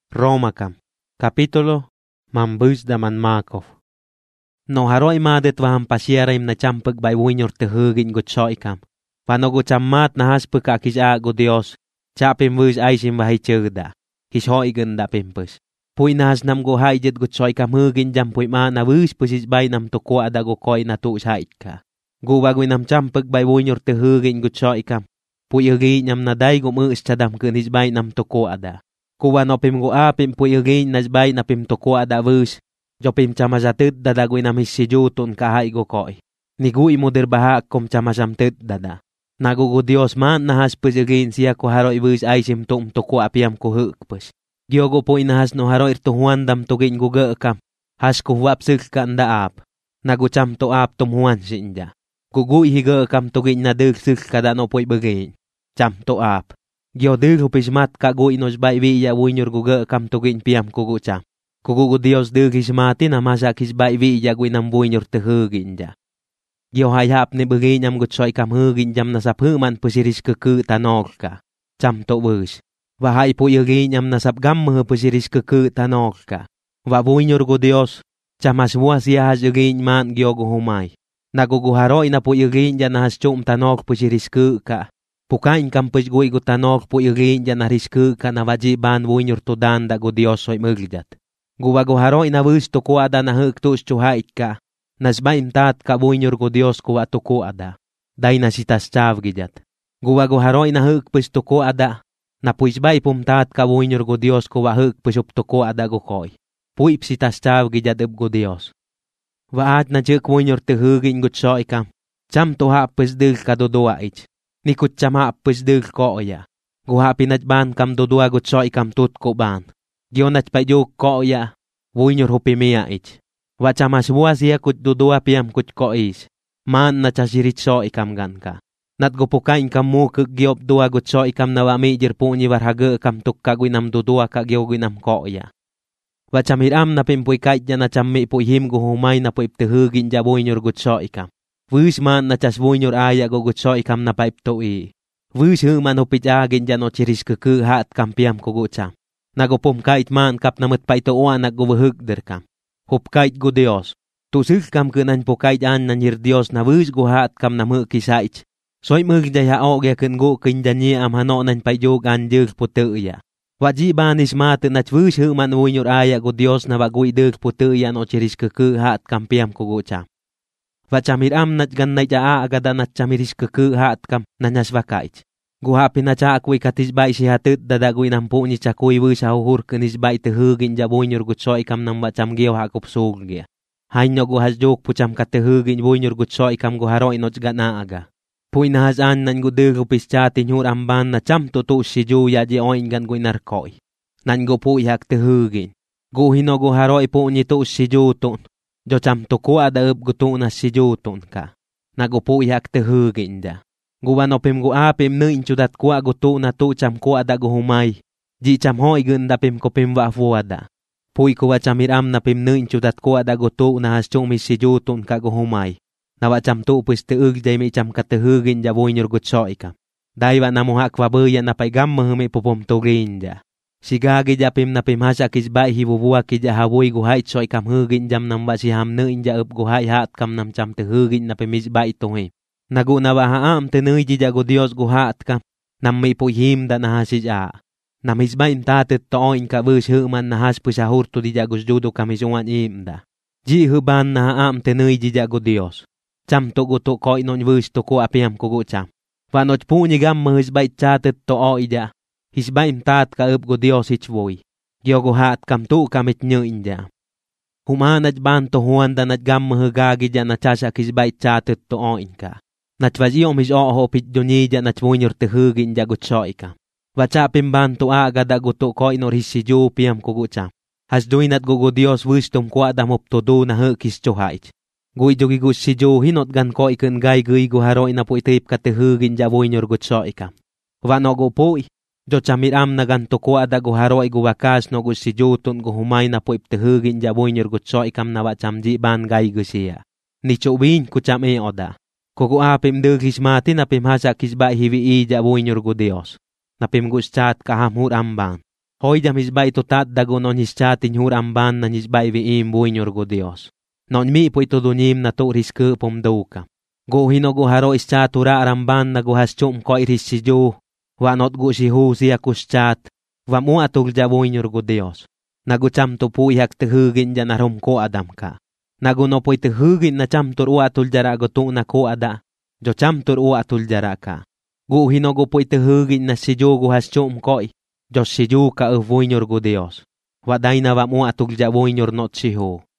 Roma kam. Kapitulo Mambus da Manmakov. No haroi madet waham pasiaraim na champag bay winyor tehugin gut soi kam. Wano go chammat na haspag akis go Dios. Chapim wus aisim wahay chugda. His hoi ganda pimpus. Puy nahas nam go haijet gut soi kam hugin jam puy ma na wus pusis bay nam tukwa da go koi na tu sait ka. Go bagoy nam champag bay winyor tehugin gut soi kam. Puy ugi nyam na day go muus chadam kun his bay nam tukwa da. Kuwa no pim go apim puy ugi nas bay na pim tukwa da wus. Jopim chamazatud dadagoy nam hisijutun kahay go koi. Nigui moder baha kom chamasamtud dada. Nagugo Dios man nahas pus ugi siya ko haroi wus aisim tum tukwa apiam ko hukpus. Diogo po inahas no haroi tuhuan dam tugin guga kam. Has ko huwapsik ka anda ap. Nagucham to ap tumuan sinja. Gugui higa kam tugin na dugsik kada no po'y bagay. Cham to ap. Gyo dug hupismat ka gui nos bay viya winyor guga kam tugin piam kugu cham. Kugu Dios dug hismati na masak hisbay viya gui nam winyor tehugin ja. Gyo hayap ni bagay nyam gutsoy kam hugin jam nasap human pusiris kuku tanok ka. Cham to bus. Wahay po yagi nyam nasap gammah pusiris kuku tanok ka. Wa winyor go Dios. Chamas buwas yahas yagi man gyo go humay. Naguguharoy na po yagi dyan na haschum tanok pusiris ka. Pukain kampus gui go tanok po yagi dyan na risku ka na wajiban winyor tudan da go Dios soy magjat. Guwaguharoy na wus tukuwa da na huktus chuhait ka. Nasbaim tat ka winyor go Dios kuwa tukuwa da. Day na sitas chav gidat. Guwaguharoy na hukpus tukuwa da. Na puisbay pumtat ka winyor go Dios kuwa hukpus up tukuwa da go koy. Puip sitas chav gidat up go Dios. Waat na chuk winyor tehugin gut soy kam. Cham tuha pus dug ka dudua ich. Nikut chama pus dug ko ya. Guha pinatban kam dudua gut soy kam tut ko ban. Gionat pa yuk ko ya. Winyor hupimia ich. Wa chamas buwas ya kut dudua piam kut ko is. Man na chasirit soy kam gan ka. Nat gupukain kam mu kuk giop dua gut soy kam na wa mijir punyi warhaga kam tuk kagui nam dudua ka giogui nam ko ya. Wa chamiram na pimpuy kait ya na chammi puy him guhumay na puy tehugin ja winyor gut soy kam. Wus man na chas winyor aya go gut soy kam na paip to i. Wus human hupit agin ja no chiris kuku hat kam piam kugu cham. Nagupum kait man kap namat pa ito uan nagguwahugder kam. Hup kait go Dios. Tusik kam kunan po kait an nanyir Dios na wus guhat kam na mukisait. Soy mugday haog ya kun go kindanyi am hanonan pa yog an yug puto ya. Wajiban ismat na wus human winyor aya go Dios na waguy dug puto ya no chiris kuku hat kam piam kugu cham. Wachamiram nat ganay ja agada nat chamiris kuku hat kam nanyas wakait. Guhapin na chakoy katisbay si hatut dadagoy ng po ni chakoy wus hauhur kanisbay tehugin ja winyor gutsoy kam nang bacham giyo hakup sugya. Hanyo guhas jok pucham katehugin winyor gutsoy kam guharoy nots gana aga. Puy nahazan nan gudug upis chatin hur amban na cham tutu si juya di oin gan guy narkoy. Nan gu puy hak tehugin. Guhino guharoy po ni tu si jutun. Jo cham tuku ada up gutu na si jutun ka. Nagupuy hak tehugin ja. Guwanopim gu apim na inchudat kuwa gutu na tu cham kuwa da guhumay. Ji cham hoy gunda pim kopim wa fuwada. Puy kuwa chamiram na pim na inchudat kuwa da gutu na haschung misijutun ka guhumay. Nawa cham tu pus teug jay may cham katehugin ja winyor gutsoy ka. Daywa na muhak wabuya na paigam mahumi pupum tugin ja. Sigagi ja pim na pim hasa kisbay hibubuwa kija hawoy guhay tsoy kam hugin jam namba si ham na inja up guhay hat kam nam cham tehugin na pimisbay tuhim. Nagunawa haam tenuy jija go Dios guhat kam. Nam may puyhim da nahasid a. Namisbain tatet toin ka bus human nahas pusahur to dija gusjudo kamisungan imda. Ji huban na haam tenuy jija go Dios. Cham to guto koy non bus to ko apiam kugu cham. Vanot punyigam mahisbait tatet to oida. Hisbain tat ka up go Dios hichwoy. Gyo guhat kam tu kamit nyo inja. Humanad ban to huan da nadgam mahagagi dyan na chasa kisbait tatet to oin ka. Natwaziyom his oho pit dunida na chwunyor tehugin ja gutsoy ka. Wachapim bantu aga da guto ko inor hisiju piam kugucha. Has duinat gugo Dios wisdom kwa da moptodo na hukis chuhait. Gui jogigus siju hinot gan ko ikun gay gui guharoy na po itip ka tehugin ja winyor gutsoy ka. Wano go po jo chamiram na ganto kwa da guharoy guwakas no gus sijutun guhumay na po iptehugin ja winyor gutsoy kam na wachamji ban gay gusiya. Ni chubin kucham e oda. Kuku apim dug hismati na pim hasa kisba hiwi ija winyor go Dios. Na pim gustat kahamur amban. Hoydam hisbay tutat dagon on hischatin hur amban na hisbay viim buinyor go Dios. Non mi po ito dunim na to riske pomdouka. Go hino go haro ischatura aramban na go haschum ko irisiju. Wa not go sihu siya kuschat. Wa mo atulja buinyor go Dios. Nagucham to po ihak tehugin dyan arom ko adam ka. Naguno po tehugin na cham tur u atuljara go tu na ko ada. Jo cham tur u atuljara ka. Go hino go po tehugin na siju go haschum ko. Jo siju ka buinyor go Dios. Wa day na wa mo atulja buinyor not sihu.